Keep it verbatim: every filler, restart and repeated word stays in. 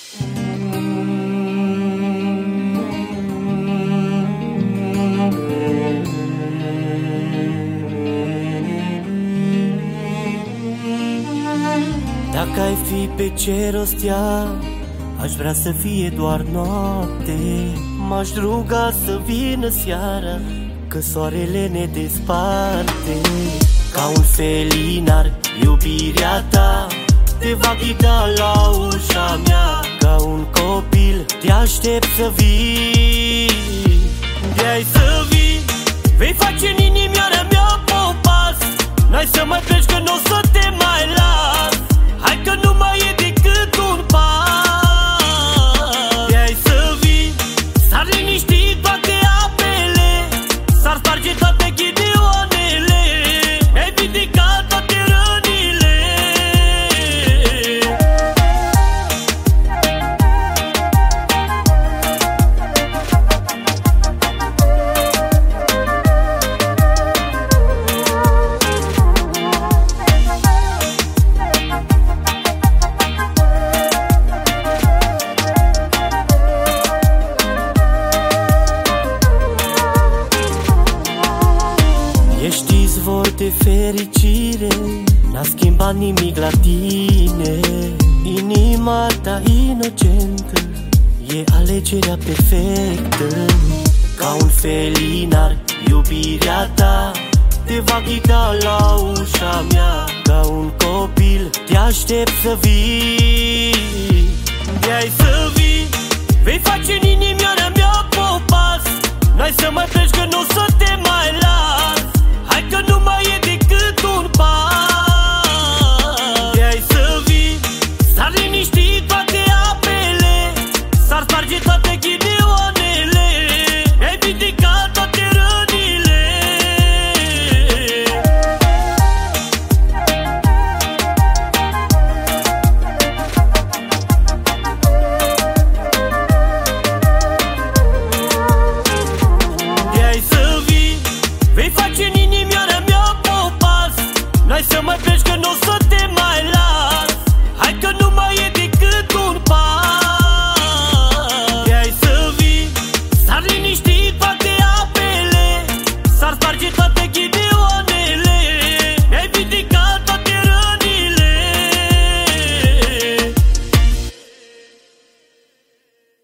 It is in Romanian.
Dacă ai fi pe cer o stea, aș vrea să fie doar noapte. M-aș ruga să vină seara, că soarele ne desparte. Ca un felinar, iubirea ta te va ghida la ușa mea. Ca un copil, te aștept să vii. De-ai să vii, vei face în inimioara mea popas. N-ai să mai pleci, că n-o să te mai las. Hai că nu mai e decât un pas. De-ai să vii, s-ar liniști toate apele, s-ar sparge toate ghideoanele, mi-ai vindecat toate rănile. Ești izvor de fericire, n-a schimbat nimic la tine. Inima ta inocentă e alegerea perfectă. Ca un felinar, iubirea ta te va ghida la ușa mea. Ca un copil, te aștept să vii. De-ai să vii, vei face în inimioara mea popas. N-ai să mai pleci, că n-o să te mai las. Hai că nu mai e decât un pas. De-ai să vii, s-ar liniști toate apele, s-ar sparge toate ghideoanele, mi-ai vindecat toate rănile. De-ai să vii, vei face în inimioara mea popas. N-ai să mai